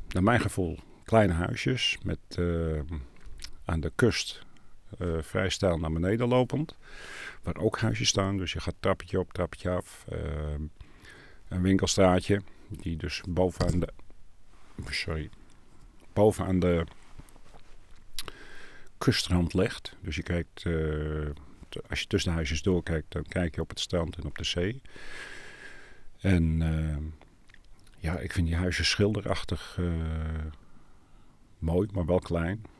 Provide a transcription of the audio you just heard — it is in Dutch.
naar mijn gevoel kleine huisjes met aan de kust vrij steil naar beneden lopend. Waar ook huisjes staan, dus je gaat trappetje op, trappetje af. Een winkelstraatje die dus bovenaan de kustrand ligt. Dus je kijkt, als je tussen de huisjes doorkijkt, dan kijk je op het strand en op de zee. En ik vind die huisjes schilderachtig mooi, maar wel klein.